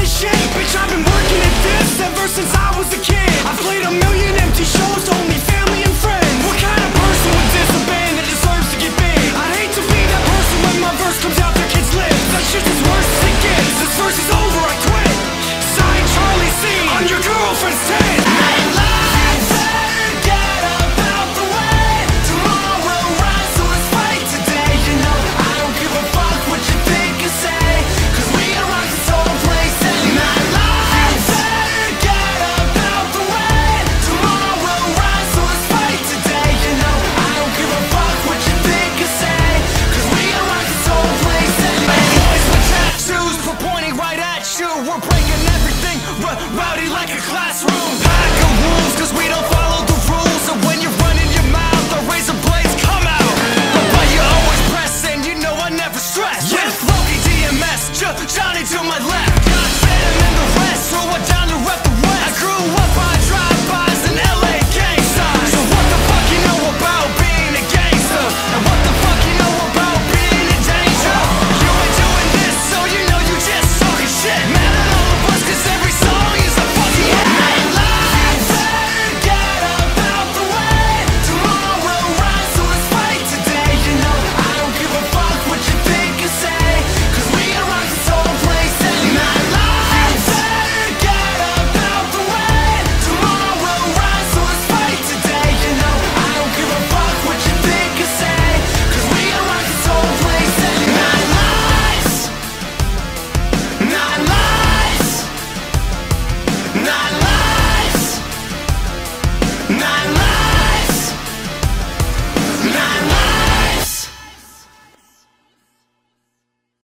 shit. Bitch, I've been working at this ever since I was a kid. I've played a million empty shows to only family and friends. What kind of person would diss a band that deserves to get big? I'd hate to be that person when my verse comes out their kids' lips. That shit's as worse as it gets. This verse is over, I quit. Signed Charlie C on your girlfriend's tent. We're breaking everything, rowdy like a classroom. Pack of wolves, cause we don't